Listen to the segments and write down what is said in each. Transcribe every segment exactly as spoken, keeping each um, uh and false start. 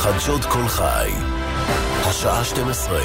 חדשות כל חי, השעה שתים עשרה.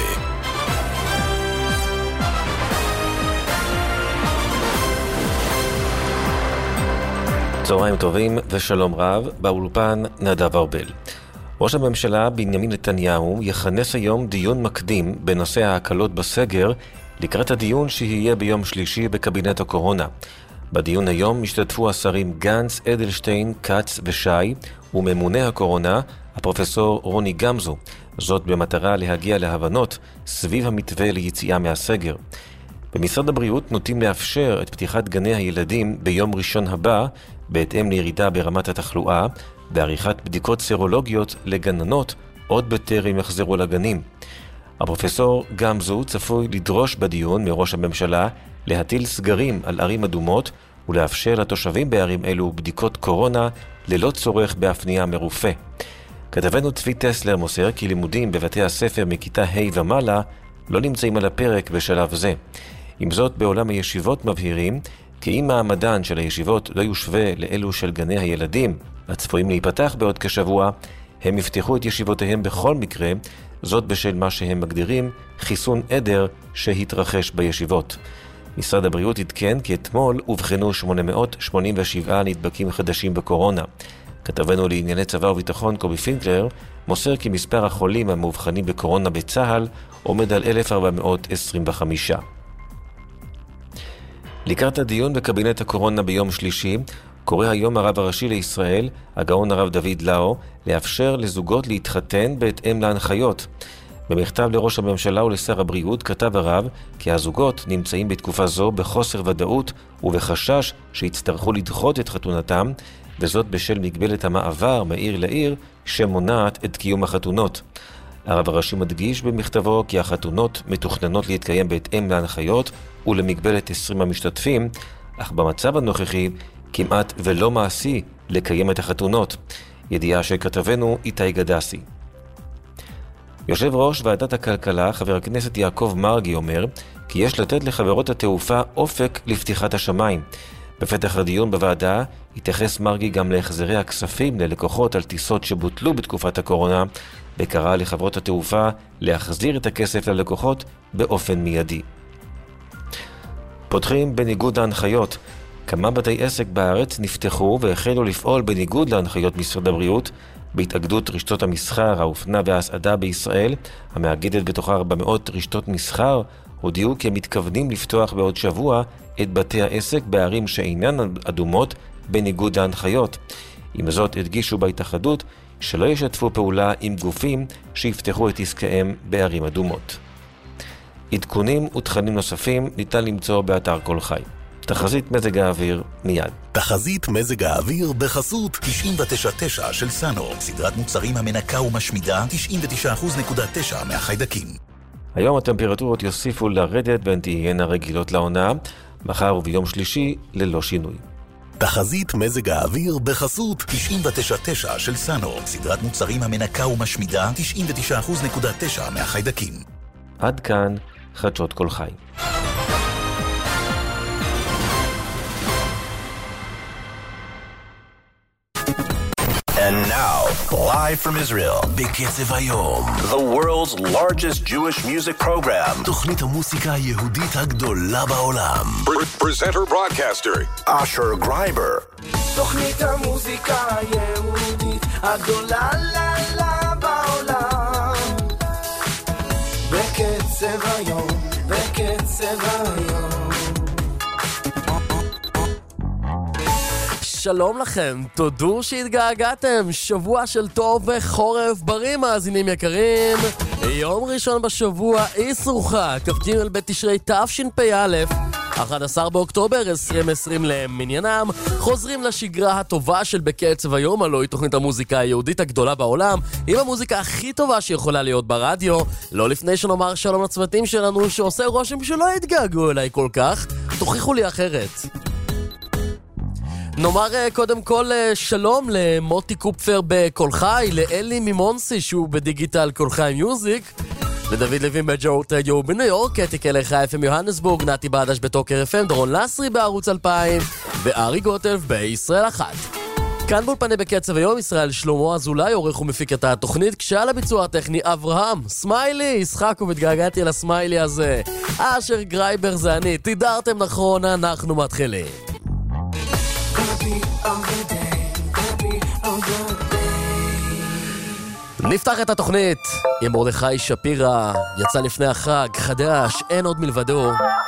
צהריים טובים ושלום רב, באולפן נדב ארבל. ראש הממשלה בנימין נתניהו יכנס היום דיון מקדים בנושא ההקלות בסגר, לקראת הדיון שיהיה ביום שלישי בקבינט הקורונה. בדיון היום השתתפו השרים גנץ, אדלשטיין, קץ ושי, וממונה הקורונה, הפרופסור רוני גמזו, זאת במטרה להגיע להבנות סביב המתווה ליציאה מהסגר. במשרד הבריאות נוטים לאפשר את פתיחת גני הילדים ביום ראשון הבא, בהתאם לירידה ברמת התחלואה, בעריכת בדיקות סרולוגיות לגננות עוד בטרם יחזרו לגנים. הפרופסור גמזו צפוי לדרוש בדיון מראש הממשלה להטיל סגרים על ערים אדומות ולאפשר לתושבים בערים אלו בדיקות קורונה ללא צורך בהפניה מרופא. כתבנו צבי טסלר מוסר כי לימודים בבתי הספר מכיתה ה' ומעלה לא נמצאים על הפרק בשלב זה. עם זאת, בעולם הישיבות מבהירים כי אם מעמדן של הישיבות לא יושווה לאלו של גני הילדים הצפויים להיפתח בעוד כשבוע, הם יפתחו את ישיבותיהם בכל מקרה, זאת בשל מה שהם מגדירים חיסון עדר שהתרחש בישיבות. משרד הבריאות עדכן כי אתמול הובחנו שמונה מאות שמונים ושבעה נדבקים חדשים בקורונה. כתבנו לענייני צבא וביטחון קובי פינקלר מוסר כי מספר החולים המאובחנים בקורונה בצה"ל עומד על אלף ארבע מאות עשרים וחמש. לקראת הדיון בקבינט הקורונה ביום שלישי, קורא היום הרב הראשי לישראל, הגאון הרב דוד לאו, לאפשר לזוגות להתחתן בהתאם להנחיות. במכתב לראש הממשלה ולשר הבריאות כתב הרב כי הזוגות נמצאים בתקופה זו בחוסר ודאות ובחשש שיצטרכו לדחות את חתונתם, וזאת בשל מגבלת המעבר מעיר לעיר שמונעת את קיום החתונות. הרב הראשי מדגיש במכתבו כי החתונות מתוכננות להתקיים בהתאם להנחיות ולמגבלת עשרים המשתתפים, אך במצב הנוכחי כמעט ולא מעשי לקיים את החתונות. ידיעה שכתבנו איתי גדסי. יושב ראש ועדת הכלכלה, חבר הכנסת יעקב מרגי, אומר כי יש לתת לחברות התעופה אופק לפתיחת השמיים. בפתח הדיון בוועדה התייחס מרגי גם להחזרי הכספים ללקוחות על טיסות שבוטלו בתקופת הקורונה, וקרא לחברות התעופה להחזיר את הכסף ללקוחות באופן מיידי. פותחים בניגוד להנחיות. כמה בתי עסק בארץ נפתחו והחלו לפעול בניגוד להנחיות משרד הבריאות. בהתאגדות רשתות המסחר, האופנה וההסעדה בישראל, המאגדת בתוכה ארבע מאות רשתות מסחר, הודיעו כי הם מתכוונים לפתוח בעוד שבוע את בתי העסק בערים שאינן אדומות בניגוד להנחיות. עם זאת הדגישו בהתאחדות שלא ישתפו פעולה עם גופים שיפתחו את עסקיהם בערים אדומות. עדכונים ותכנים נוספים ניתן למצוא באתר כל חי. תחזית מזג האוויר מיד. תחזית מזג האוויר בחסות תשעים ותשע נקודה תשע של סאנו, סדרת מוצרים המנקה ומשמידה תשעים ותשע נקודה תשע מהחיידקים. היום הטמפרטורות יוסיפו לרדת והן תהיינה רגילות לעונה, מחר וביום שלישי ללא שינוי. תחזית מזג האוויר בחסות תשעים ותשע נקודה תשע של סאנו, סדרת מוצרים המנקה ומשמידה תשעים ותשע נקודה תשע מהחיידקים. עד כאן חדשות כל חי. And now, live from Israel, בקצב היום, the world's largest Jewish music program, תוכנית המוסיקה היהודית הגדולה בעולם. Presenter broadcaster, אשר גרייבר. תוכנית המוסיקה היהודית הגדולה לה לה בעולם. בקצב היום, בקצב היום. שלום לכם, תודו שהתגעגעתם, שבוע של טוב וחורף בריא מאזינים יקרים. יום ראשון בשבוע איסורחה, כ"ג בתשרי תשפ"א, אחד עשר באוקטובר עשרים עשרים למניינם. חוזרים לשגרה הטובה של בקצב היום, הלוא היא תוכנית המוזיקה היהודית הגדולה בעולם, עם המוזיקה הכי טובה שיכולה להיות ברדיו. לא לפני שנאמר שלום לצוותים שלנו שעושה רושם שלא יתגעגעו אליי כל כך, תוכיחו לי אחרת. נאמר קודם כל שלום למוטי קופפר בכל חי, לאלי מימונסי שהוא בדיגיטל כל חי מיוזיק, לדוד לוין בג'ורט רדיו בניו יורק, קטי קלך אף אם יוהנסבורג, נתי בעדש בטוקר אף אם, דרון לסרי בערוץ אלפיים וארי גוטב בישראל אחת. כאן באולפני בקצב היום, ישראל שלמה אזולאי עורך ומפיק את התוכנית, כשעל הביצוע הטכני אברהם סמיילי. ישחקו והתגעגעתי לסמיילי הזה. אשר גרייבר זה אני, תידרתם נכון, אנחנו מתחילים. נפתח את התוכנית עם מרדכי שפירא, יצא לפני החג, חדש, אין עוד מלבדו.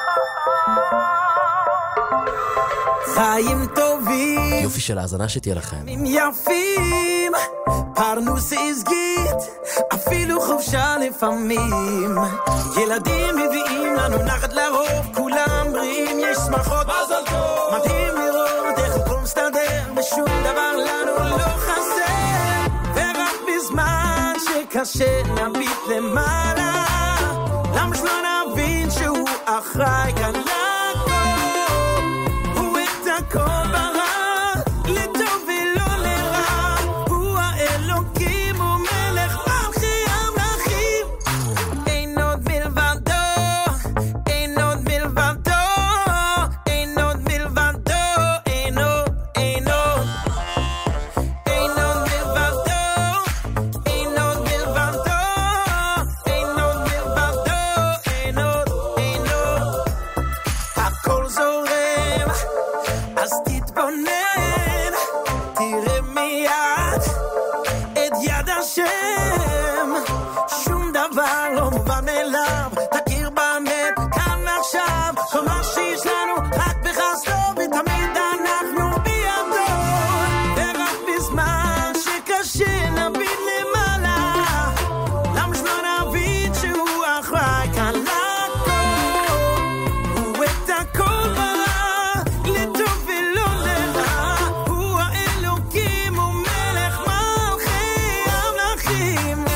חיים טובים, יופי של האזנה שתהיה לכם. יפים, פרנוס הסגית, אפילו חופשה לפעמים. ילדים מביאים לנו נחת לרוב, כולם בריאים, יש שמחות, מזל טוב. מדהים לראות איך הכל מסתדר, ושום דבר לנו לא חסר. ורק בזמן שקשה נביט למעלה, למה שלא נבין שהוא אחראי כאן לכל, הוא את הכל ברא, לטוב ולא לרע, הוא האלוקים, הוא מלך מלכי המלכים. אין עוד מלבדו, אין עוד מלבדו, אין עוד מלבדו, אין עוד, אין עוד, אין עוד מלבדו, אין עוד מלבדו, אין עוד מלבדו, אין עוד, אין עוד. הכל זורם, אז תתבונן, תראה מיד את יד השם, שום דבר לא מובן אליו, תכיר באמת כאן ועכשיו, כל מה שיש לנו רק בחסדו, ותמיד אנחנו בידו. ורק בזמן שקשה נביט למעלה, למה שלא נבין שהוא אחראי כאן לכל, הוא את הכל ברא, לטוב ולא לרע, הוא האלוקים, הוא מלך מלכי המלכים.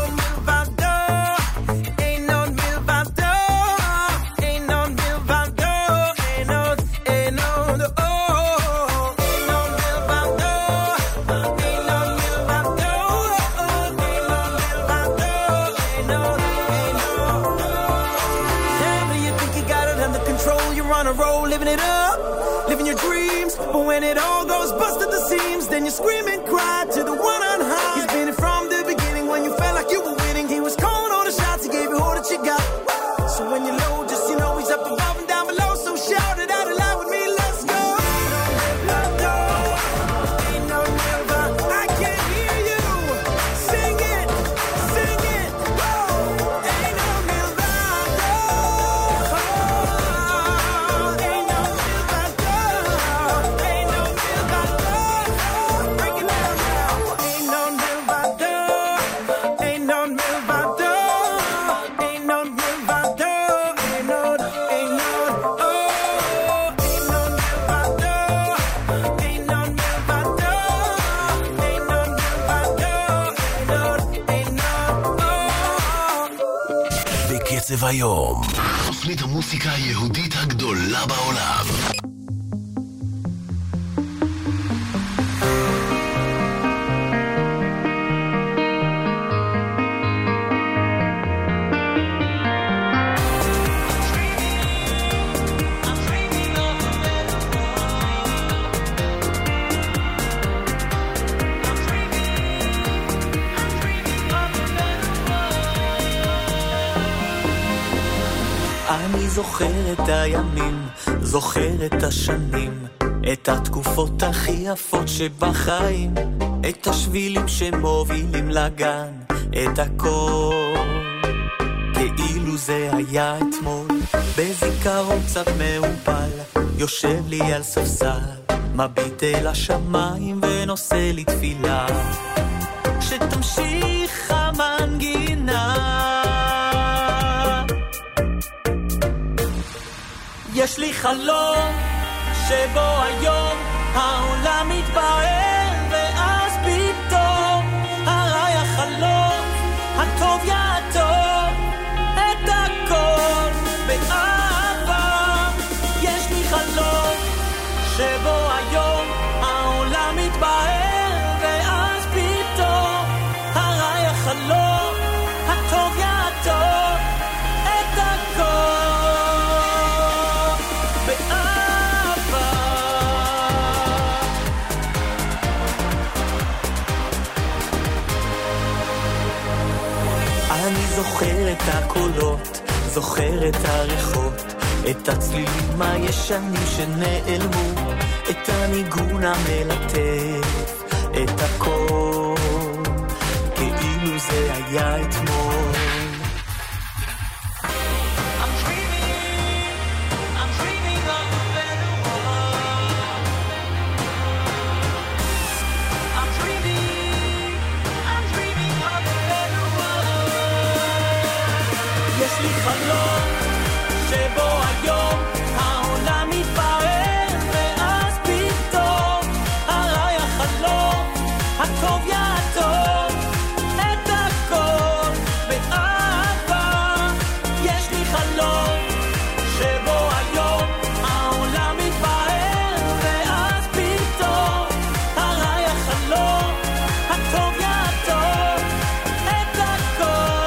אין עוד מלבדו, אין עוד מלבדו, אין עוד, אין עוד, אין עוד, oh, אין עוד מלבדו, אין עוד מלבדו, אין עוד מלבדו, אין עוד, אין עוד. Never you think you got it under control, you're on a roll, living it up, living your dreams, but when it all goes bust at the seams, then you scream and cry to the one on high. He's been it from the beginning, when you felt like you were winning, he was calling all the shots, he gave you all that you got. So when you're low, just you know he's up above and down below, so shout it out aloud with me, let's go. Ain't no never, I can't hear you, sing it, sing it, oh, ain't no never, oh, ain't no never, ain't no never, break it down now. Ain't no never, ain't no never, ain't no never, ain't no, ain't no, oh, ain't no never, ain't no never, ain't no never, ain't no, oh. בקצב היום, תוכנית המוסיקה היהודית הגדולה בעולם. אני זוכר את הימים, זוכר את השנים, את התקופות הכי יפות שבחיים, את השבילים שמובילים לגן, את הכל כאילו זה היה אתמול, בזיכרון קצת מעופל, יושב לי על ספסל, מביט אל השמיים ונושא לי תפילה, שתמשיך המנגינה. יש לי חלום שבו היום העולם מתבהר, ואז פתאום הרי החלום הטוב יעטור את הכל באהבה. יש לי חלום שבו היום העולם מתבהר, ואז פתאום הרי החלום הטוב יעטור את הכל. באהבה אני זוכר את הקולות, זוכר את הריחות, את הצלילים הישנים שנעלמו, את הניגון המלטף, את הכל כאילו זה היה אתמול. יש לי חלום שבו היום העולם מתפאר, ואז פתאום הרי החלום הטוב יעטוף את הכל באהבה. יש לי חלום שבו היום העולם מתפאר, ואז פתאום הרי החלום הטוב יעטוף את הכל.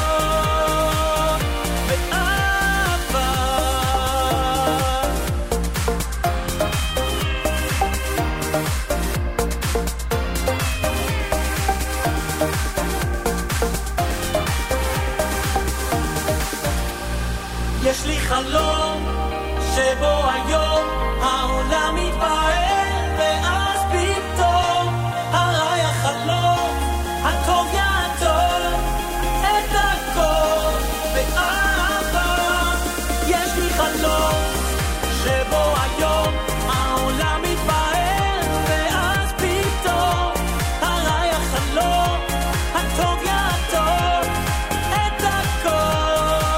יש לי חלום שבו היום העולם מתפאר, ואז פתאום הרי החלום הטוב יעטוף את הכל באהבה. יש לי חלום שבו היום העולם מתפאר, ואז פתאום הרי החלום הטוב יעטוף את הכל.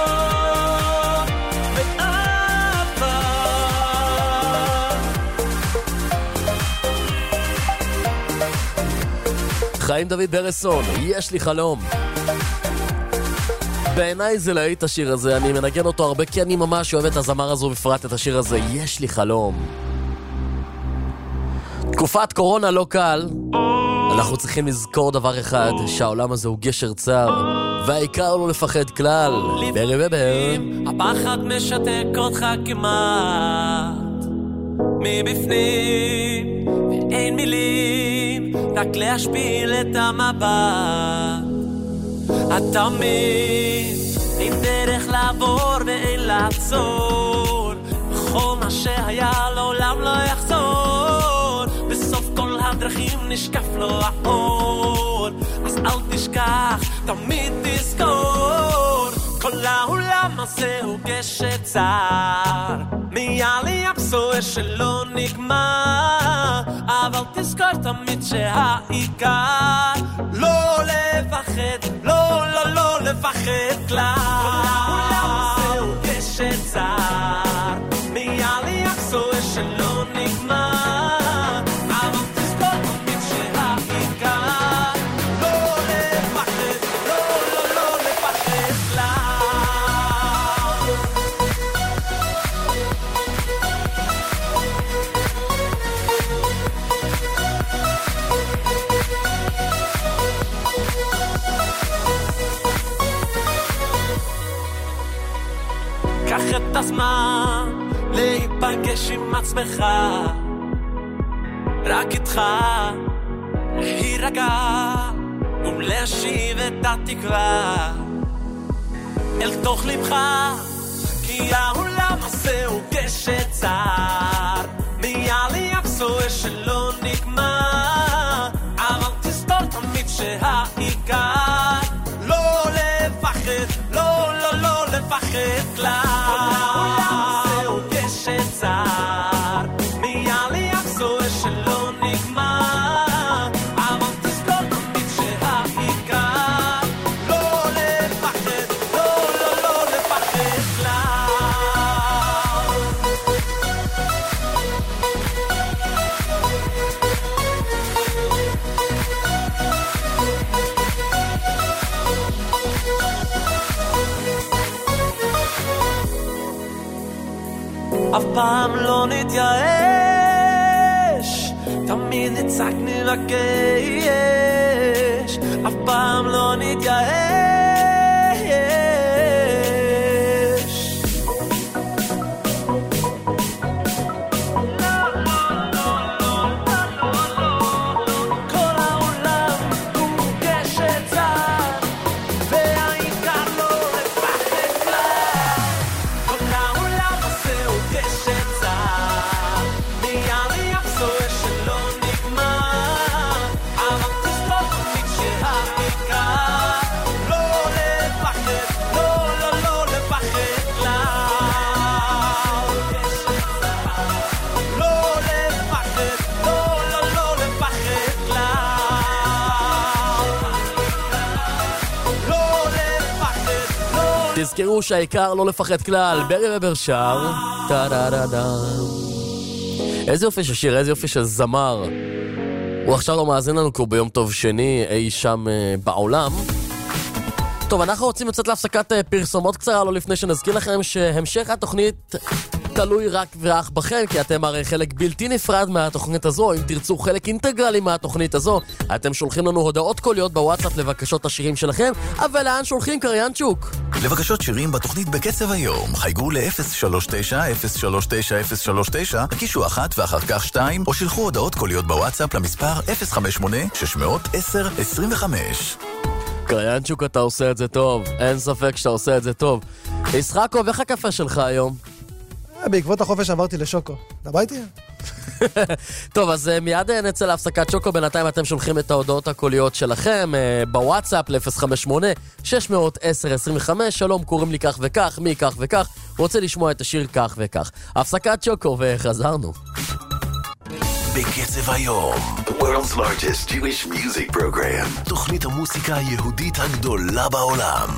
חיים דוד ברסון, יש לי חלום. בעיניי זה להיט השיר הזה, אני מנגן אותו הרבה כי אני ממש אוהב את הזמר הזו, בפרט את השיר הזה, יש לי חלום. תקופת קורונה לא קל, אנחנו צריכים לזכור דבר אחד, שהעולם הזה הוא גשר צר, והעיקר לא לפחד כלל. ברי בבר, הפחד משתק אותך כמעט מבפנים, ואין מילים רק להשפיל את המבט. התמיד עם דרך לעבור ואין לעצור, בכל מה שהיה לעולם לא יחזור, בסוף כל הדרכים נשקף לו האור. אז אל תשכח, תמיד תזכור, כל העולם הזה הוא גשר צר, מעלי הבשורה שלא נגמר. אבל תזכור תמיד שהעיקר לא לפחד, לא לא לא לפחד כלל. כל העולם הזה הוא גשר צר, מעלי הבשורה שלא נגמר. אבל תזכור תמיד שהעיקר לא לפחד, לא לא לא לפחד כלל. קח את הזמן להיפגש עם עצמך, רק איתך להירגע ולהשיב את התקווה אל תוך לבך, כי העולם הזה הוא גשר צר, מעלי הבשורה שלא נגמר. אבל תזכור תמיד שהעיקר לא לפחד, לא לא לא לפחד כלל. העולם הזה הוא גשר צר, מעלי הבשורה שלא נגמר. אבל תזכור תמיד שהעיקר לא לפחד, לא לא לא לפחד כלל. אף פעם לא נתייאש, תמיד נצעק נבקש, אף פעם לא נתייאש. כל העולם הוא גשר צר, והעיקר תזכרו שהעיקר לא לפחד כלל. ברי וברשר. טה-דה-דה-דה. איזה יופי של שיר, איזה יופי של זמר. הוא עכשיו לא מאזין לנו כי הוא ביום טוב שני אי שם uh, בעולם. טוב, אנחנו רוצים לצאת להפסקת uh, פרסומות קצרה, לא לפני שנזכיר לכם שהמשך התוכנית תלוי רק ורק בכם, כי אתם הרי חלק בלתי נפרד מהתוכנית הזו. אם תרצו חלק אינטגרלי מהתוכנית הזו, אתם שולחים לנו הודעות קוליות בוואטסאפ לבקשות השירים שלכם. אבל לאן שולחים, קריינצ'וק? לבקשות שירים בתוכנית בקצב היום, חייגו ל-אפס שלוש תשע אפס שלוש תשע אפס שלוש תשע, הקישו אחת ואחר כך שתיים, או שלחו הודעות קוליות בוואטסאפ למספר אפס חמש שמונה שש עשר עשרים וחמש. קריינצ'וק, אתה עושה את זה טוב, אין ספק שאתה עושה את זה טוב. ישחקו, ואיך הקפה שלך היום? בעקבות החופש עברתי לשוקו. אתה איתי? טוב, אז מיד נצא להפסקת שוקו. בינתיים אתם שולחים את ההודעות הקוליות שלכם בוואטסאפ ל-אפס חמש שמונה שש עשר עשרים וחמש. שלום, קוראים לי כך וכך, מי כך וכך, רוצה לשמוע את השיר כך וכך. הפסקת שוקו וחזרנו. בקצב היום, the world's largest Jewish music program, תוכנית המוסיקה היהודית הגדולה בעולם.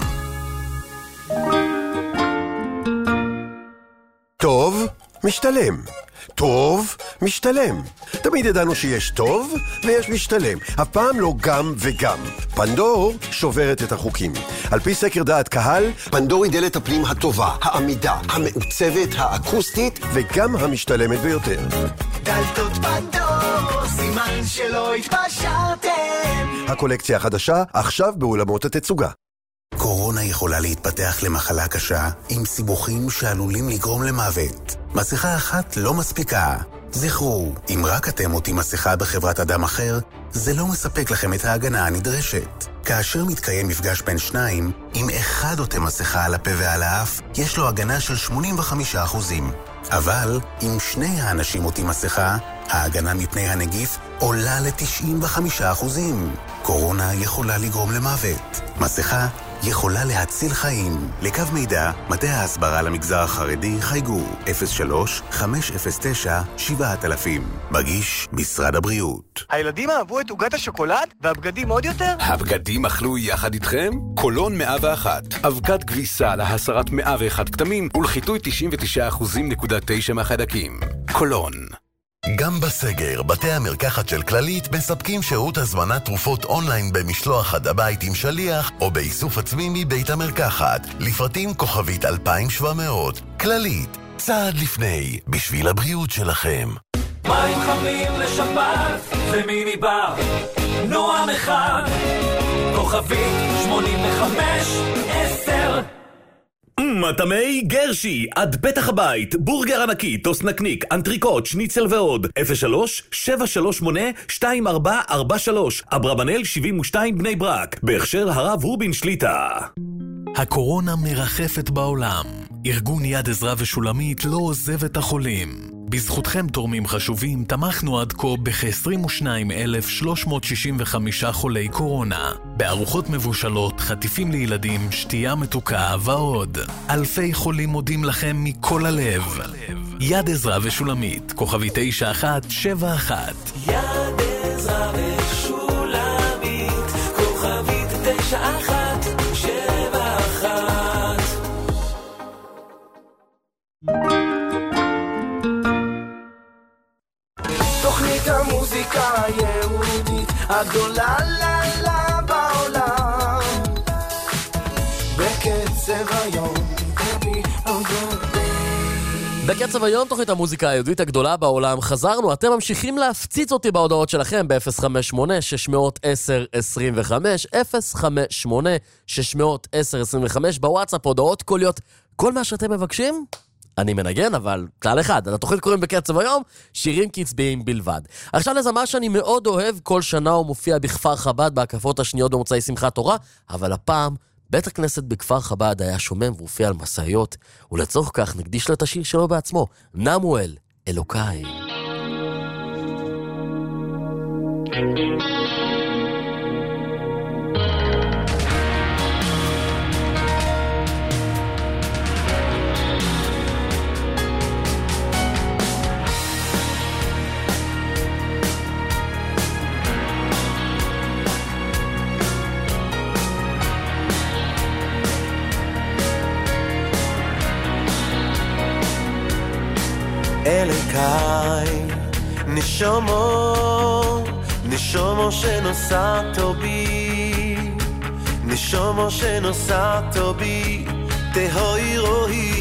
טוב, משתלם. טוב, משתלם. תמיד ידענו שיש טוב ויש משתלם. אף פעם לא גם וגם. פנדור שוברת את החוקים. על פי סקר דעת קהל, פנדור היא דלת הפנים הטובה, העמידה, המעוצבת, האקוסטית וגם המשתלמת ביותר. דלתות פנדור, סימן שלא התפשרתם. הקולקציה החדשה עכשיו באולמות התצוגה. קורונה יכולה להתפתח למחלה קשה עם סיבוכים שעלולים לגרום למוות. מסכה אחת לא מספיקה. זכרו, אם רק אתם עוטים מסכה בחברת אדם אחר, זה לא מספק לכם את ההגנה הנדרשת. כאשר מתקיים מפגש בין שניים, אם אחד עוטה מסכה על הפה ועל האף, יש לו הגנה של שמונים וחמישה אחוזים. אבל אם שני האנשים עוטים מסכה, ההגנה מפני הנגיף עולה ל-תשעים וחמישה אחוזים. קורונה יכולה לגרום למוות. מסכה יכולה להציל חיים. לקו מידע, מטה ההסברה למגזר החרדי, חייגו אפס שלוש חמש אפס תשע שבע אלפים. מגיש משרד הבריאות. הילדים אהבו את עוגת השוקולד והבגדים עוד יותר? הבגדים אכלו יחד איתכם? קולון מאה ואחת. אבקת כביסה להסרת מאה ואחת כתמים ולחיטוי תשעים ותשעה אחוזים נקודה תשע מהחיידקים. קולון. גם בסגר, בתי המרקחת של כללית מספקים שירות הזמנת תרופות אונליין במשלוח עד הבית עם שליח או באיסוף עצמי מבית המרקחת. לפרטים כוכבית אלפיים שבע מאות. כללית, צעד לפני, בשביל הבריאות שלכם. מים חמים לשבת ומיני בר, נועם אחד, כוכבית שמונים וחמש עשר. מטמי גרשי, עד פתח הבית, בורגר ענקי, טוס נקניק, אנטריקוט, שניצל ועוד. אפס שלוש שבע שלוש שמונה שתיים ארבע ארבע שלוש. אברבנאל שבעים ושתיים בני ברק, בהכשר הרב רובין שליטה. הקורונה מרחפת בעולם. ארגון יד עזרא ושולמית לא עוזב את החולים. בזכותכם תורמים חשובים, תמכנו עד כה בכ-עשרים ושניים אלף שלוש מאות שישים וחמישה חולי קורונה. בארוחות מבושלות, חטיפים לילדים, שתייה מתוקה ועוד. אלפי חולים מודים לכם מכל הלב. יד עזרא ושולמית, כוכבי תשע אחת שבע אחת. יד עזרא ושולמית, כוכבית תשע אחת שבע אחת. תוכנית המוזיקה היהודית הגדולה לה לה בעולם, בקצב היום. בקצב היום, תוכנית המוזיקה היהודית הגדולה בעולם. חזרנו, אתם ממשיכים להפציץ אותי בהודעות שלכם ב-אפס חמש שמונה שש עשר עשרים וחמש, אפס חמש שמונה שש עשר עשרים וחמש, בוואטסאפ הודעות קוליות, כל מה שאתם מבקשים אני מנגן, אבל כלל אחד, התוכנית קוראים בקצב היום, שירים קצביים בלבד. עכשיו לזמר שאני מאוד אוהב, כל שנה הוא מופיע בכפר חב"ד בהקפות השניות במוצאי שמחת תורה, אבל הפעם בית הכנסת בכפר חב"ד היה שומם והופיע על מסעיות, ולצורך כך נקדיש לו את השיר שלו בעצמו, נמואל, אלוקיי. Elikai Nishomo Nishomo shenosato bi Nishomo shenosato bi Tehoi rohi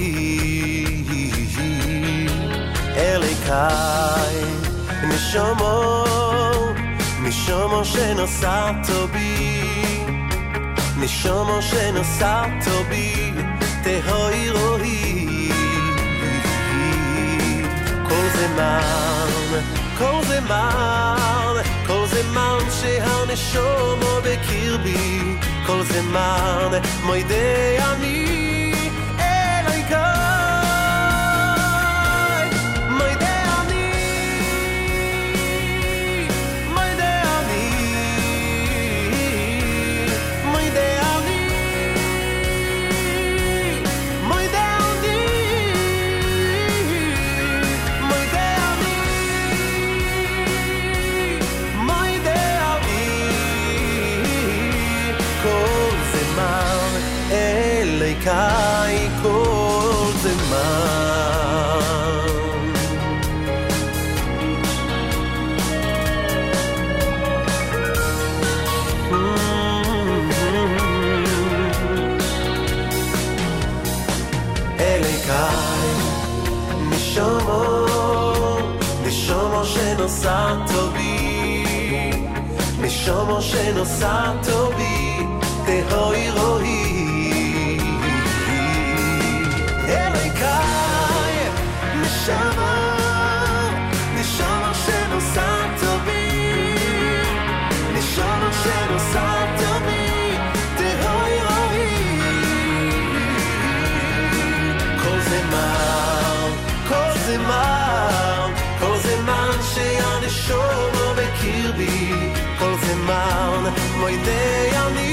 Elikai Nishomo Nishomo shenosato bi Nishomo shenosato bi Tehoi rohi Kol zeman Kol zeman Kol zeman שהנשומו בקרבי Kol zeman moidei ani Elikai moidei ani moidei ani moidei ani moidei ani moidei ani moidei ani Kol zeman Elikai kol zeman Elikai Nishomo Nishomo shenosato bi Nishomo shenosato bi Tehoi rohi Elikai Nishomo Nishomo shenosato bi Nishomo shenosato bi Tehoi rohi Kol zeman Kol zeman Kol zeman שהנשומו בקרבי Kol zeman moidei ani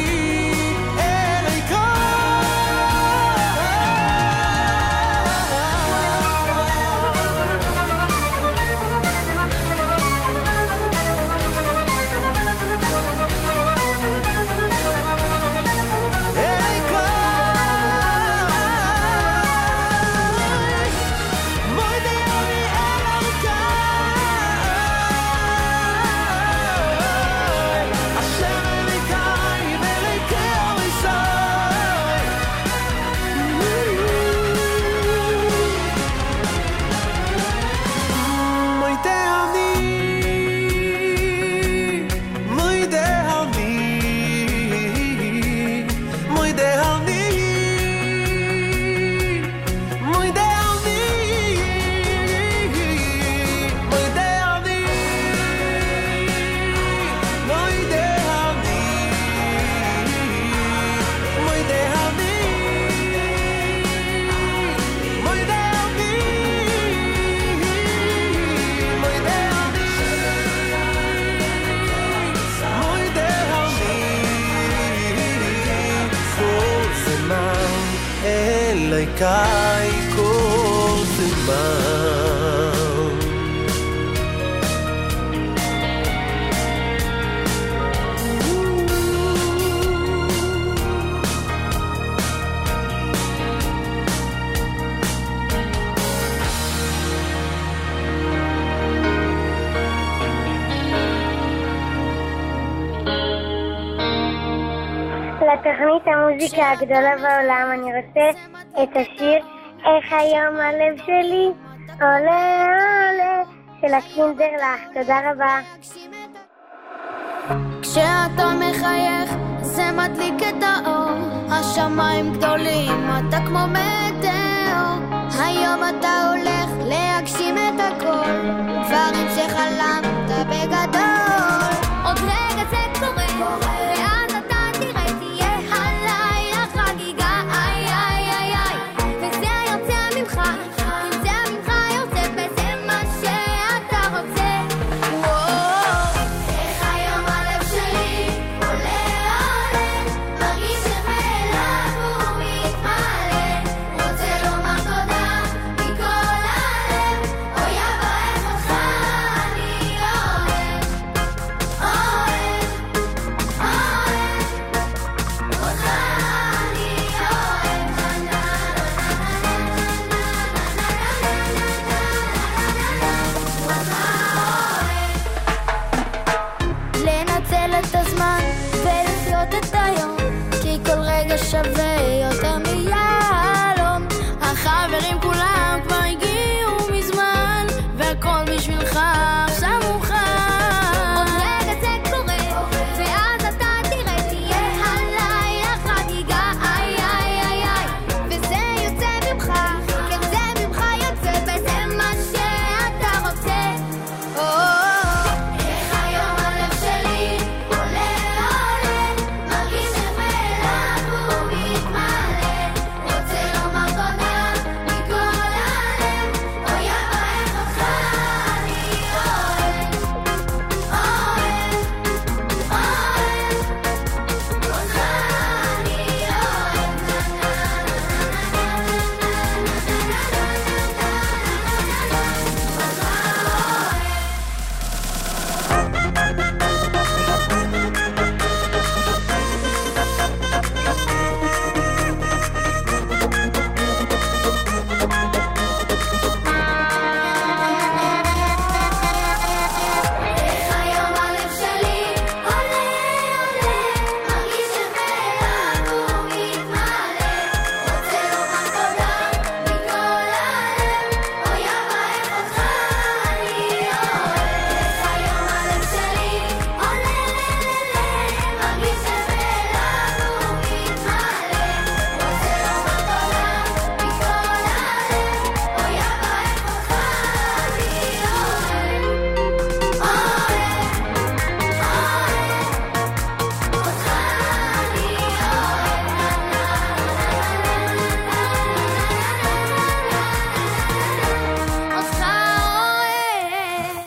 Elikai kol zeman לתוכנית המוזיקה הגדולה בעולם אני רוצה את השיר איך היום הלב שלי עולה עולה של הקינדרלך. תודה רבה. כשאתה מחייך זה מדליק את האור, השמיים גדולים אתה כמו מטאור, היום אתה הולך להגשים את הכל, דברים שחלמת בגדול, עוד רגע זה קורה, ואז אתה תראה תהיה הלילה חגיגה, איי איי איי איי, וזה יוצא ממך, יוצא ממך יוצא וזה מה שאתה רוצה. איך היום הלב שלי עולה עולה, מרגיש שמאליו הוא מתמלא, רוצה לומר תודה מכל הלב, אוי אבא איך אותך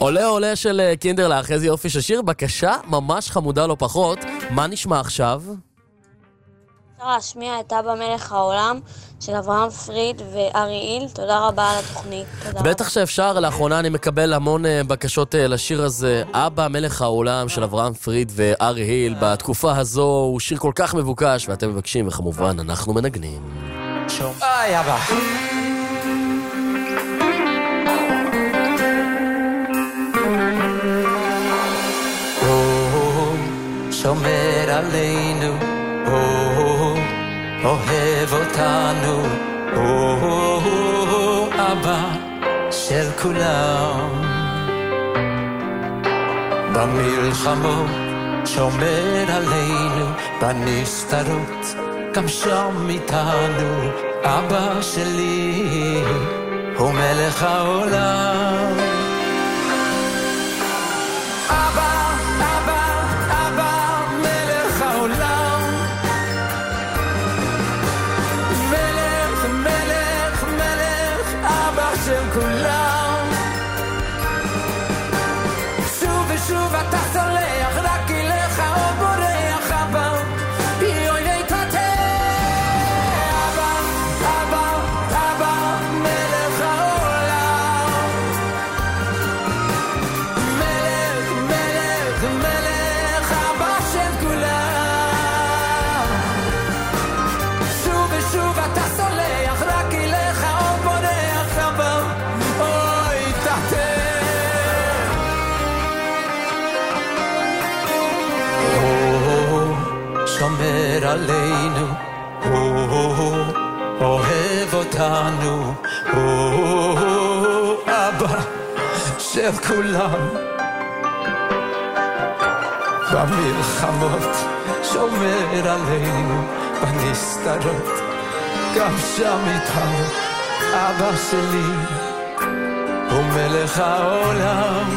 עולה עולה של קינדרלך, איזה יופי של שיר, בקשה ממש חמודה לא פחות. מה נשמע עכשיו? אפשר להשמיע את אבא מלך העולם של אברהם פריד וארי היל. תודה רבה על התוכנית. בטח שאפשר, לאחרונה אני מקבל המון בקשות לשיר הזה. אבא מלך העולם של אברהם פריד וארי היל בתקופה הזו הוא שיר כל כך מבוקש, ואתם מבקשים וכמובן אנחנו מנגנים. איי אבא. שומר עלינו, אוהב אותנו, אבא של כולם. במלחמות שומר עלינו, בנסתרות גם שם איתנו, אבא שלי הוא מלך העולם. שוב ושוב אתה סולח, רק אליך או בורח אבא, יוי ויתתה. אבא, אבא, אבא, מלך העולם. מלך, מלך, מלך, אבא של כולם. שוב ושוב אתה סולח, רק אליך או בורח אבא, אוי תתה. שומר עלינו, אוהב אותנו, אבא של כולם. במלחמות שומר עלינו, בנסתרות גם שם איתנו, אבא שלי הוא מלך העולם.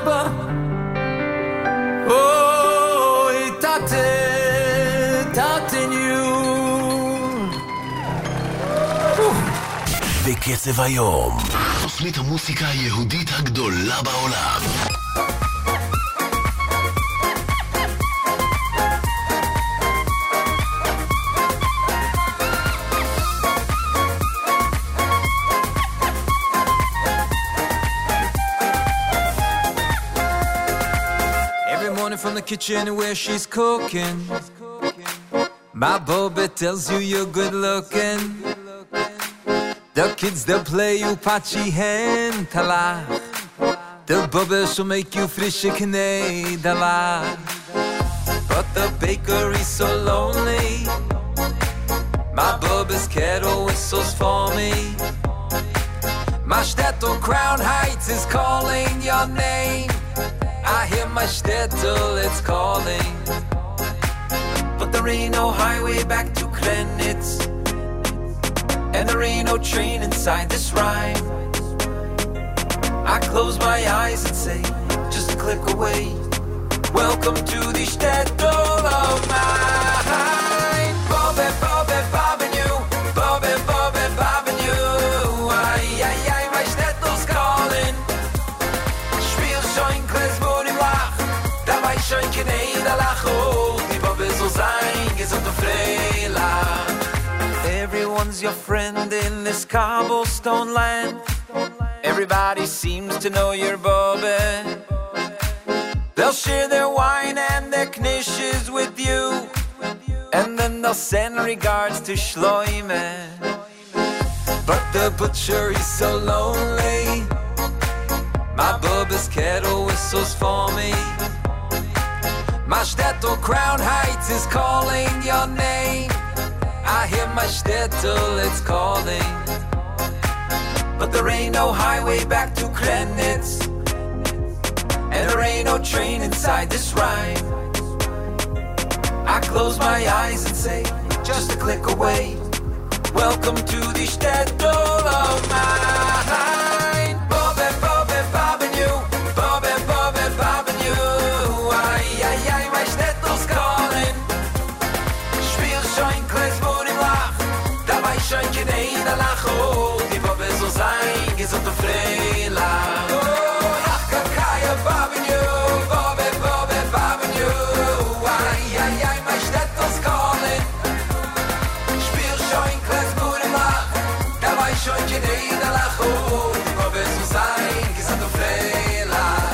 אבא אוי תתה תתניו בקצב היום, תוכנית המוסיקה היהודית הגדולה בעולם. Every morning from the kitchen where she's cooking, my Bobby tells you you're good looking. The kids, they'll play you Pachi hen talach. The bubba shall make you frische knei dalach. But the bakery's so lonely. My bubba's kettle whistles for me. My shtetl Crown Heights is calling your name. I hear my shtetl, it's calling. But there ain't no highway back to Krenitz. And there ain't no train inside this rhyme. I close my eyes and say, just a click away, welcome to the shtetl of mine. Bobbe, Bobbe, Bobbinu, Bobbe, Bobbe, Bobbinu. Ay, ay, ay, my shtettl's calling. Spiel schon klesbun im Lach, dabei schon kenei da lacho. Die Bobbe so sein, gesund und freilach. Everyone's your friend in this cobblestone land. Everybody seems to know your Bobbe. They'll share their wine and their knishes with you, and then they'll send regards to Shloime. But the butcher is so lonely. My Bobbe's kettle whistles for me. My shtetl Crown Heights is calling your name. I hear my shtetl, it's calling. But there ain't no highway back to Krenitz, and there ain't no train inside this rhyme. I close my eyes and say, just a click away, welcome to the shtetl of mine. Bobbe, Bobbe, Bobbinu, Bobbe, Bobbe, Bobbinu. Ay, ay, ay, my shtettl's calling. Spiel schon klesbun im Lach, dabei schon kenei da lacho. Die Bobbe so sein, gesund und freilach. Oh, ach, kakaya, Bobbinu, Bobbe, Bobbe, Bobbinu. Ay, ay, ay, my shtettl's calling. Spiel schon klesbun im Lach, dabei schon kenei da lacho. Die Bobbe so sein, gesund und freilach.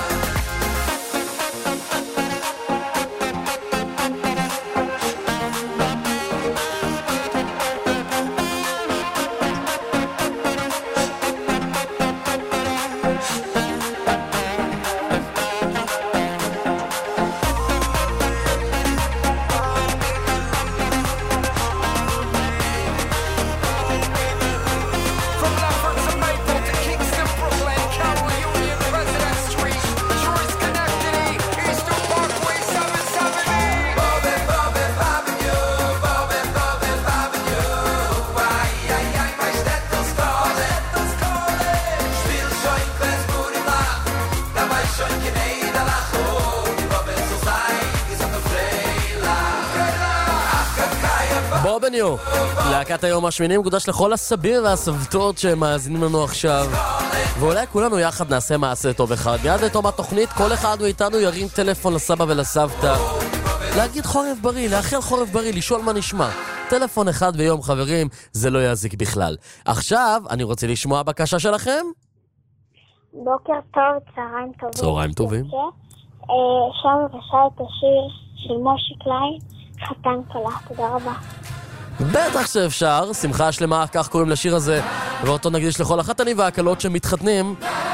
בובניו, להקת היום השמיני מוקדש לכל הסבים והסבתות שמאזינים לנו עכשיו, ואולי כולנו יחד נעשה מעשה טוב אחד. מיד לתום התוכנית כל אחד מאיתנו ירים טלפון לסבא ולסבתא, להגיד חורף בריא, לאחל חורף בריא, לשאול מה נשמע. טלפון אחד ביום חברים, זה לא יזיק בכלל. עכשיו אני רוצה לשמוע בקשה שלכם. בוקר טוב, צהריים טובים. צהריים טובים. שם בבקשה את השיר של משה קליין, חתן כלה. תודה רבה. בטח שאפשר, שמחה שלמה, כך קוראים לשיר הזה, ואותו נקדיש לכל החתנים והקלות שמתחתנים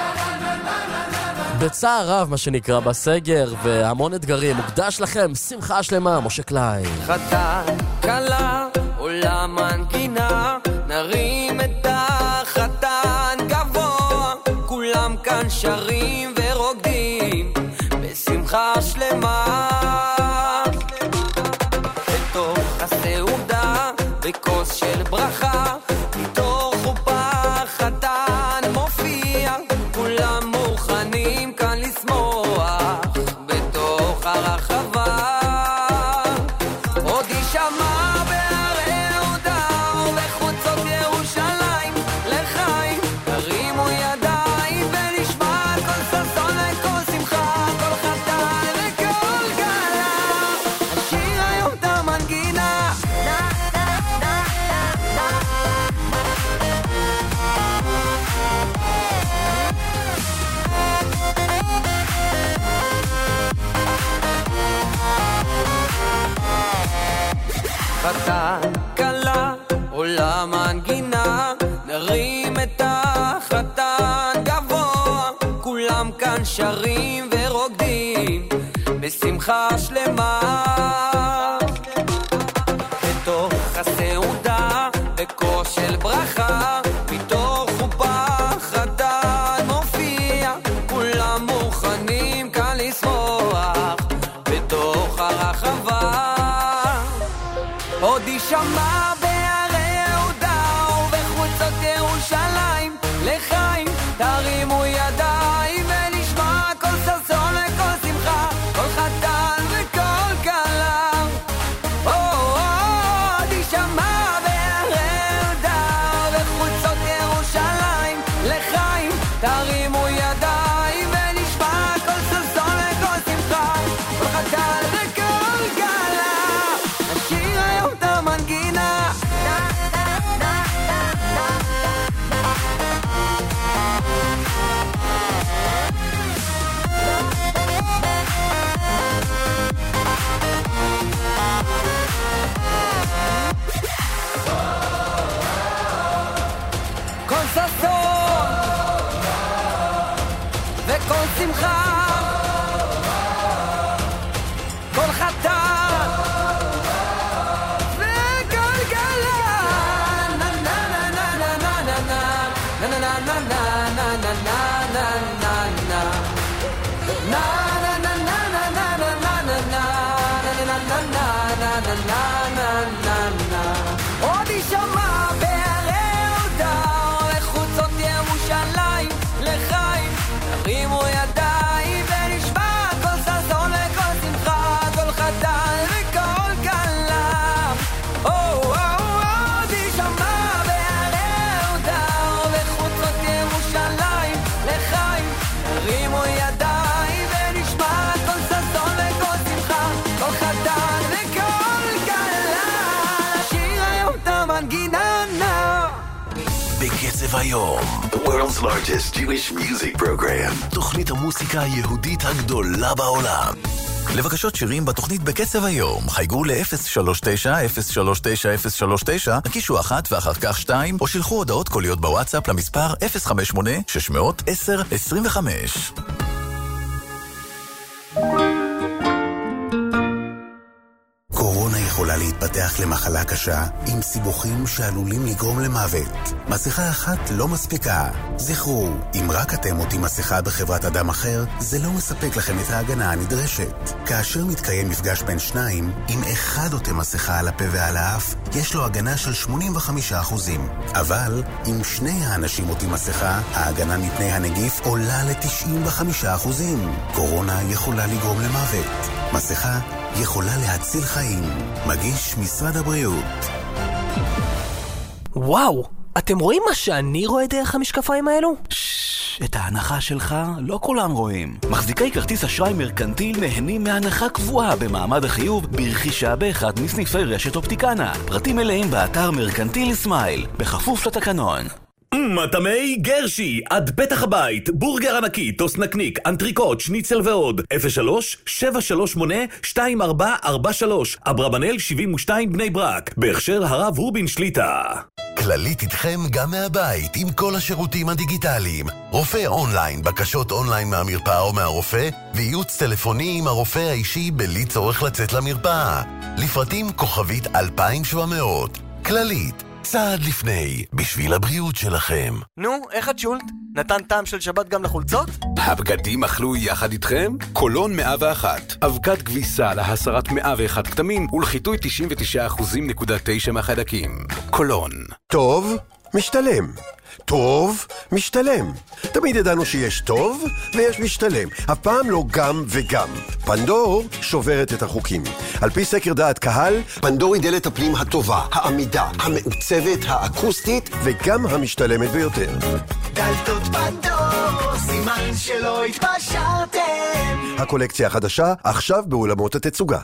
בצער רב, מה שנקרא, בסגר והמון אתגרים. מוקדש לכם, שמחה שלמה, משה קליין. חתן כלה עולה מנגינה, נרים את החתן גבוה, כולם כאן שרים ורוקדים בשמחה שלמה. בתוך הסעודה בכוס של ברכה, מתוך חופה חתן מופיע, כולם מוכנים כאן לשמוח חתן, כלה, עולה מנגינה, נרים את החתן גבוה, כולם כאן שרים ורוקדים בשמחה שלמה. בתוך הסעודה, בקול של ברכה, מתוך חופה חתן מופיע, כולם מוכנים כאן לשמוח בתוך הרחבה. עוד יישמע בערי יהודה ובחוצות ירושלים לחיים, תרימו ידיים ונשמע כל ששון וכל שמחה, כל חתן וכל כלה. עוד יישמע בערי יהודה ובחוצות ירושלים לחיים, תרימו ידיים ונשמע כל ששון וכל שמחה, כל חתן וכל כלה. נשיר היום את המנגינה. כל ששון וכל שמחה, כל חתן וכל כלה. נה נה נה נה נה נה נה נה נה נה נה נה נה נה נה. עוד יישמע בערי יהודה ובחוצות ירושלים לחיים, תרימו ידיים ונשמע כל ששון וכל שמחה, כל חתן וכל כלה. עוד יישמע בערי יהודה ובחוצות ירושלים לחיים, תרימו ידיים ונשמע כל ששון וכל שמחה, כל חתן וכל כלה. נשיר היום את המנגינה. בקצב היום, The world's largest Jewish music program. תוכנית המוסיקה היהודית הגדולה בעולם. לבקשות שירים בתוכנית בקצב היום, חייגו ל-אפס שלוש תשע אפס שלוש תשע אפס שלוש תשע, הקישו אחת ואחר כך שתיים, או שלחו הודעות קוליות בוואטסאפ למספר אפס חמש שמונה שש עשר עשרים וחמש. קורונה יכולה להתפתח למחלה קשה עם סיבוכים שעלולים לגרום למוות. מסכה אחת לא מספיקה. זכרו, אם רק אתם עוטים מסכה בחברת אדם אחר, זה לא מספק לכם את ההגנה הנדרשת. כאשר מתקיים מפגש בין שניים, אם אחד עוטה מסכה על הפה ועל האף, יש לו הגנה של שמונים וחמישה אחוזים. אבל אם שני האנשים עוטים מסכה, ההגנה מפני הנגיף עולה ל-תשעים וחמישה אחוזים. קורונה יכולה לגרום למוות. מסכה יכולה להציל חיים. מגיש משרד הבריאות. וואו, אתם רואים מה שאני רואה דרך המשקפיים האלו? ששש, את ההנחה שלך לא כולם רואים. מחזיקי כרטיס אשראי מרקנטיל נהנים מהנחה קבועה במעמד החיוב ברכישה באחד מסניפי רשת אופטיקנה. פרטים מלאים באתר מרקנטיל סמייל, בכפוף לתקנון. מטעמי גרשי, עד פתח הבית, בורגר ענקי, טוס נקניק, אנטריקוט, שניצל ועוד. אפס שלוש שבע שלוש שמונה שתיים ארבע ארבע שלוש, אברבנאל שבעים ושתיים בני ברק, בהכשר הרב רובין שליטה. כללית איתכם גם מהבית עם כל השירותים הדיגיטליים. רופא אונליין, בקשות אונליין מהמרפאה או מהרופא, וייעוץ טלפוני עם הרופא האישי בלי צורך לצאת למרפאה. לפרטים כוכבית אלפיים ושבע מאות. כללית, צעד לפני, בשביל הבריאות שלכם. נו, איך את שולט? נתן טעם של שבת גם לחולצות? הבגדים אכלו יחד איתכם? קולון מאה ואחת. אבקת כביסה להסרת מאה ואחת כתמים ולחיטוי תשעים ותשעה אחוזים נקודה תשע מהחיידקים. קולון. טוב, משתלם. טוב, משתלם. תמיד ידענו שיש טוב ויש משתלם. הפעם לא גם וגם. פנדור שוברת את החוקים. על פי סקר דעת קהל, פנדור היא דלת הפנים הטובה, העמידה, המעוצבת, האקוסטית וגם המשתלמת ביותר. דלתות פנדור, סימן שלא התפשרתם. הקולקציה החדשה עכשיו באולמות התצוגה.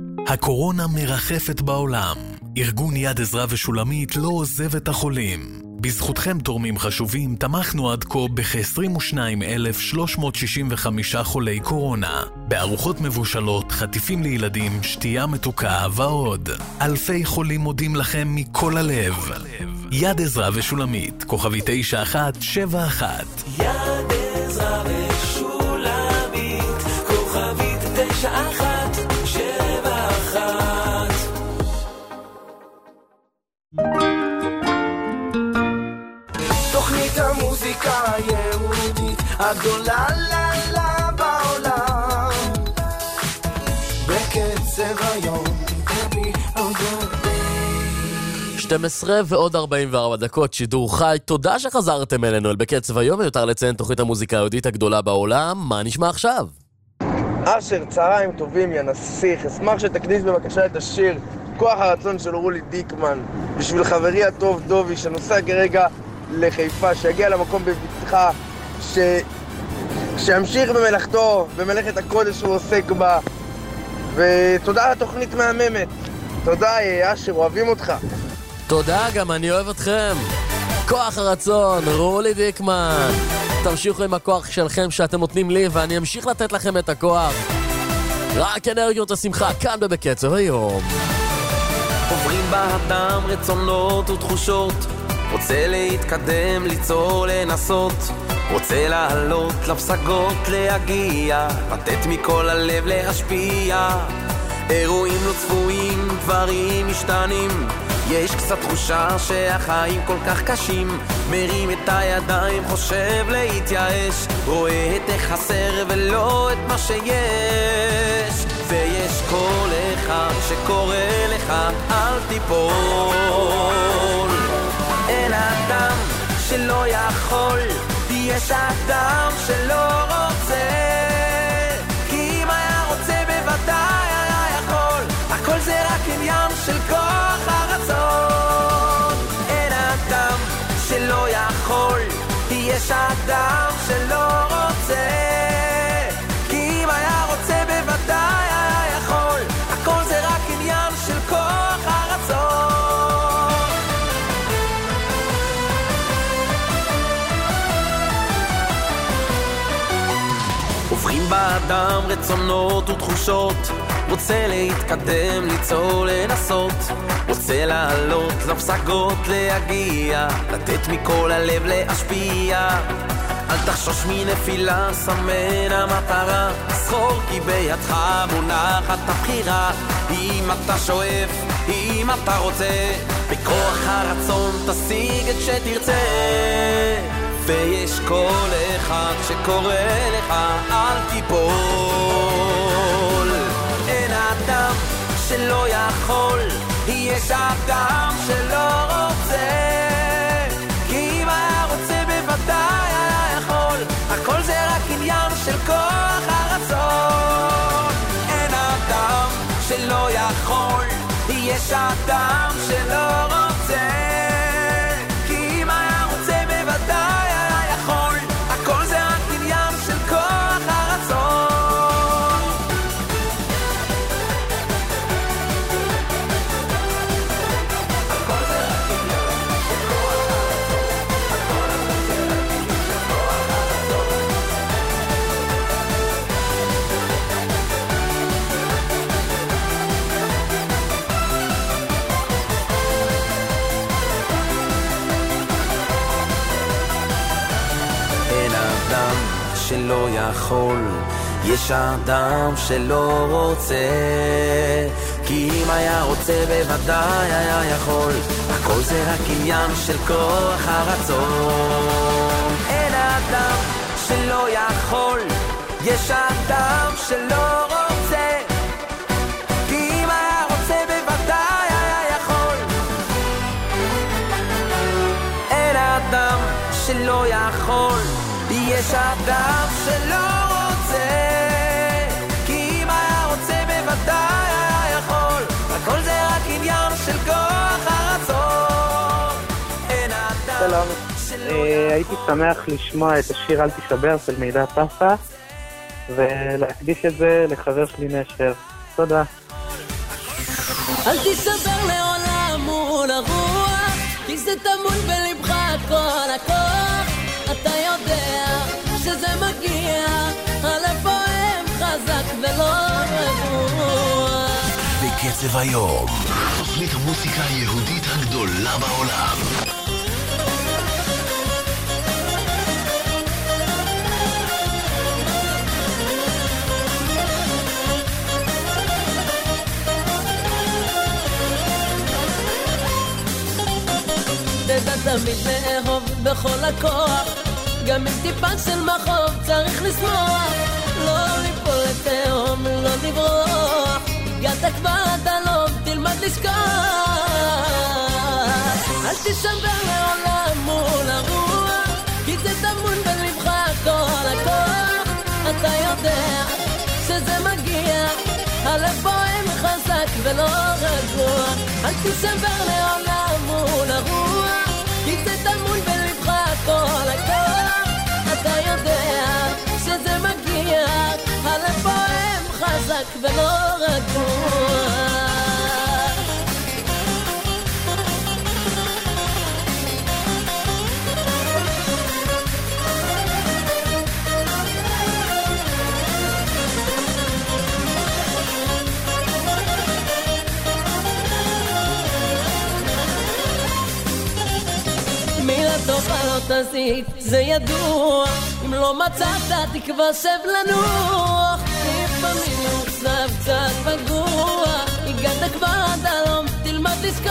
הקורונה מרחפת בעולם. ארגון יד עזרא ושולמית לא עוזב את החולים. בזכותכם תורמים חשובים תמכנו עד כה בכ-עשרים ושניים אלף שלוש מאות שישים וחמישה חולי קורונה, בארוחות מבושלות, חטיפים לילדים, שתייה מתוקה ועוד. אלפי חולים מודים לכם מכל הלב. יד עזרא ושולמית, כוכבי תשע אחת שבע אחת. יד עזרא ושולמית, כוכבית תשע אחת שבע אחת. תוכנית המוזיקה היהודית הגדולה לילה בעולם, בקצב היום שתים עשרה ועוד ארבעים וארבע דקות שידור חי. תודה שחזרתם אלינו אל בקצב היום. יותר לציין תוכנית המוזיקה היהודית הגדולה בעולם. מה נשמע עכשיו? אשר, צהריים טובים, יא נסיך. אשמח שתקדיש בבקשה את השיר כוח הרצון של רולי דיקמן בשביל חברי הטוב דובי שנוסע כרגע לחיפה, שיגיע למקום בבטחה, ש... שימשיך במלאכתו, במלאכת הקודש שהוא עוסק בה. ותודה על התוכנית מהממת. תודה אשר, אוהבים אותך. תודה, גם אני אוהב אתכם. כוח הרצון, רולי דיקמן. תמשיכו עם הכוח שלכם שאתם נותנים לי, ואני אמשיך לתת לכם את הכוח. רק אנרגיות השמחה כאן בבקצב היום. עוברים באדם רצונות ותחושות, רוצה להתקדם, ליצור, לנסות, רוצה לעלות לפסגות, להגיע, לתת מכל הלב, להשפיע. אירועים לא צפויים, דברים משתנים, יש קצת תחושה שהחיים כל כך קשים. מרים את הידיים, חושב להתייאש, רואה את החסר ולא את מה שיש. ויש כל אחד שקורא לך אל תיפול. אין אדם שלא יכול, יש אדם שלא רוצה, כי אם היה רוצה בוודאי היה יכול. הכל זה רק עניין של כוח הרצון. אין אדם שלא יכול, יש אדם שלא רוצה, כי אם היה רוצה בוודאי היה יכול. הכל זה רק עניין של כוח הרצון. עוברים באדם רצונות ותחושות, רוצה להתקדם, ליצור, לנסות, רוצה לעלות לפסגות, להגיע, לתת מכל הלב, להשפיע. אל תחשוש מנפילה, סמן המטרה, זכור כי בידך מונחת הבחירה. אם אתה שואף, אם אתה רוצה, בכוח הרצון תשיג את שתרצה. ויש כל אחד שקורא לך אל תיפול. אין אדם שלא יכול, יש אדם שלא רוצה, כי אם היה רוצה בוודאי היה יכול. הכל זה רק עניין של כוח הרצון. אין אדם שלא יכול, יש אדם שלא רוצה, כי אם היה רוצה בוודאי היה יכול. הכל זה רק עניין של כוח הרצון. הכל זה רק עניין של כוח שלא יכול, יש אדם שלא רוצה, כי אם היה רוצה בוודאי היה יכול. הכל זה רק עניין של כוח הרצון. אין אדם שלא יכול, יש אדם שלא רוצה, כי אם היה רוצה בוודאי היה יכול. אין אדם שלא יכול, יש אדם שלא רוצה, כי אם היה רוצה בוודאי היה יכול. הכל זה רק עניין של כוח הרצון. אין אדם שלום, הייתי שמח לשמוע את השיר אל תשבר של מידע פסה, ולהקדיש את זה לחבר שלי נשר. תודה. אל תשבר לעולם מול הרוח, כי זה תמון בלבך כל הכוח, אתה יודע שזה מגיע, הלב פועם חזק ולא רגוע. בקצב היום, תוכנית המוסיקה היהודית הגדולה בעולם. תדע תמיד לאהוב בכל הכוח, גם עם טיפה של מחוב צריך לשמוח, לא ליפול לתהום, לא לברוח, הגעת כבר עד הלום, תלמד לשכוח, אל תשבר לעולם מול הרוח, כי זה טמון בלבך כל הכוח, אתה יודע שזה מגיע, הלב פועם חזק ולא רגוע, אל תשבר לעולם מול הרוח, כי זה טמון בלבך כל הכוח, אתה יודע שזה מגיע, הלב פועם חזק ולא רגוע. מילה טובה לא תזיק, זה ידוע, אם לא מצאת תקווה שב לנוח, לפעמים מוצב קצת פגוע, הגעת כבר עד הלום, תלמד לשכוח,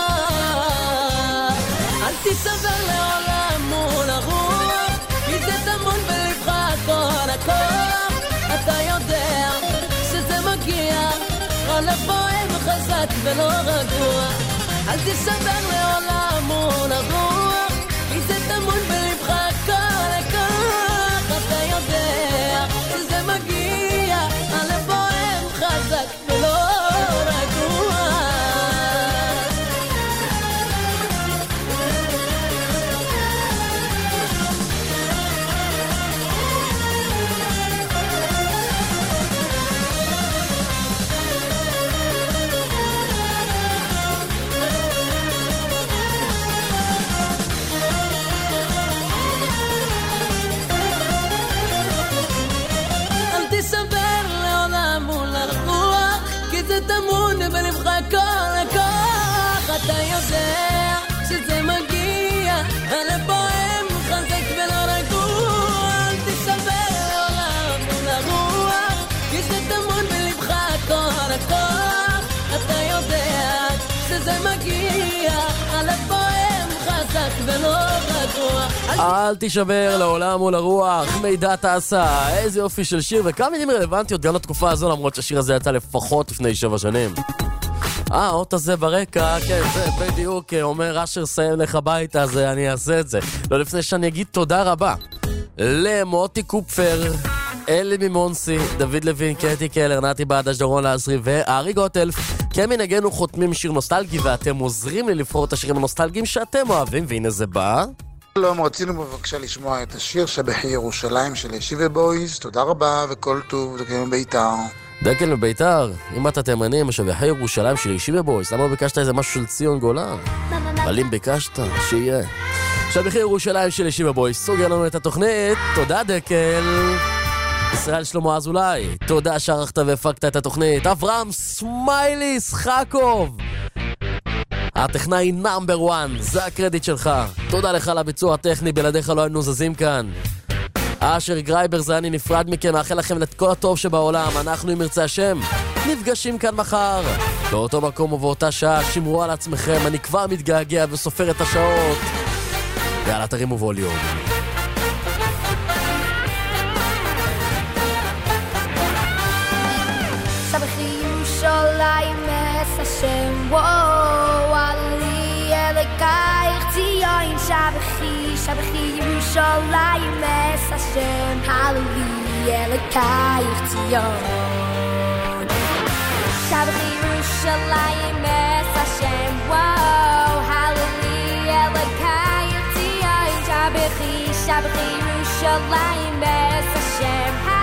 אל תיסבר לעולם מול הרוח, כי זה טמון בלבך כל הכוח, אתה יודע שזה מגיע, הלב פועם חזק ולא רגוע, אל תיסבר לעולם מול הרוח, כי זה טמון בלבך כל הכוח, אתה יודע שזה מגיע, הלב פועם חזק ולא רגוע. זה טמון בלבך כל הכוח, אתה יודע שזה מגיע, הלב פועם חזק ולא רגוע, אל תיסבר לעולם מול הרוח, כי זה טמון בלבך כל הכוח, אתה יודע שזה מגיע, הלב פועם חזק ולא רגוע. אל תישבר לעולם מול הרוח, מידע תעשה, איזה יופי של שיר, וכמה מילים רלוונטיות גם לתקופה הזו, למרות שהשיר הזה יצא לפחות לפני שבע שנים. אה, האות הזה ברקע, כן, זה בדיוק אומר אשר סיים לך ביתה, אז אני אעשה את זה. לא לפני שאני אגיד תודה רבה למוטי קופפר, אלי מימונסי, דוד לוין, קטי קלר, נתי בעדש, דורון לעזרי וארי גוטלף. כמנהגנו חותמים שיר נוסטלגי, ואתם עוזרים לי לבחור את השירים הנוסטלגיים שאתם אוהבים, והנה זה בא. שלום, רצינו בבקשה לשמוע את השיר שבחי ירושלים של ישיבה בויז. תודה רבה וכל טוב, דקל מביתר. דקל מביתר, אם אתה תימנים, שבחי ירושלים של ישיבה בויז, למה לא ביקשת איזה משהו של ציון גולן? אבל אם ביקשת, שיהיה. שבחי ירושלים של ישיבה בויז, סוגר לנו את התוכנית. תודה דקל. ישראל שלמה אזולאי, תודה שערכת והפקת את התוכנית. אברהם סמייליס חקוב, הטכנאי נאמבר וואן, זה הקרדיט שלך. תודה לך על הביצוע הטכני, בלעדיך לא היינו זזים כאן. אשר גרייבר, זה אני נפרד מכם, מאחל לכם את כל הטוב שבעולם. אנחנו עם ירצה השם נפגשים כאן מחר באותו מקום ובאותה שעה. שמרו על עצמכם, אני כבר מתגעגע וסופר את השעות. יאללה, תרימו ווליום. שבחי ירושלים נס השם, וואו, עלי אלוקייך ציון. שבחי, שבחי ירושלים נס השם, עלי אלוקייך ציון. שבחי ירושלים נס השם, וואו, עלי אלוקייך ציון. שבחי, שבחי ירושלים נס השם,